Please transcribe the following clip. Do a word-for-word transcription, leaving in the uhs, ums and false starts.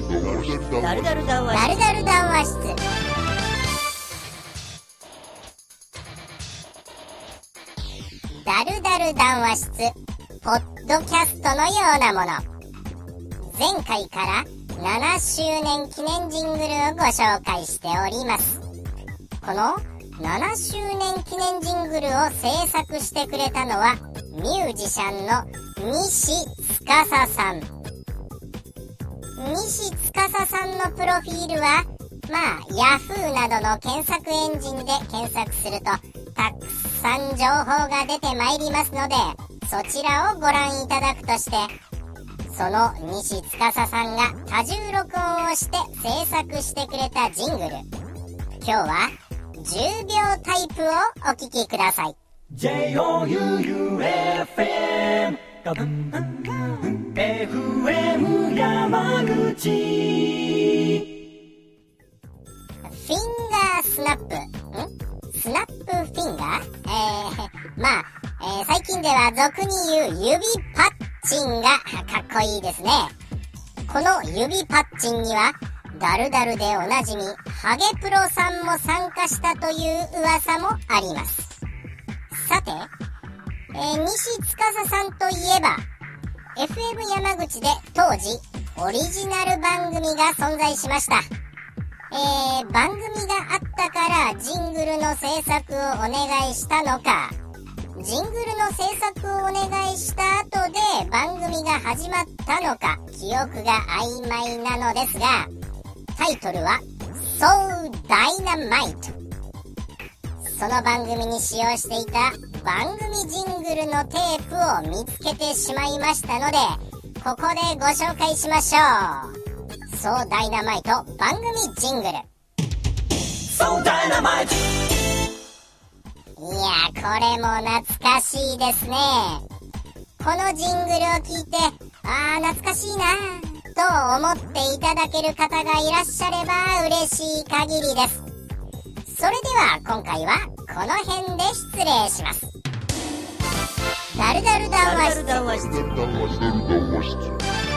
ダルダル談話室。ダルダル談話室。ダルダル談話室、ポッドキャストのようなもの。前回からななしゅうねん記念ジングルをご紹介しております。このななしゅうねん記念ジングルを制作してくれたのはミュージシャンの西司さん。西司さんのプロフィールはまあ Yahoo などの検索エンジンで検索するとたくさん情報が出てまいりますので、そちらをご覧いただくとして、その西司さんが多重録音をして制作してくれたジングル、今日はじゅうびょうタイプをお聴きください。 ジェイオーユーユーエフエム エフエム 山口。フィンガースナップんスナップフィンガー、えー、まあ、えー、最近では俗に言う指パッチンがかっこいいですね。この指パッチンにはダルダルでおなじみハゲプロさんも参加したという噂もあります。さて、えー、西司さんといえば エフエム 山口で当時オリジナル番組が存在しました。えー、番組があったからジングルの制作をお願いしたのか、ジングルの制作をお願いした後で番組が始まったのか、記憶が曖昧なのですが、タイトルは So Dynamite。 その番組に使用していた番組ジングルのテープを見つけてしまいましたので、ここでご紹介しましょう。So Dynamite 番組ジングル。 So Dynamite。 いや、これも懐かしいですね。このジングルを聞いて、あー懐かしいなと思っていただける方がいらっしゃれば嬉しい限りです。それでは今回はこの辺で失礼します。ダルダル談話室。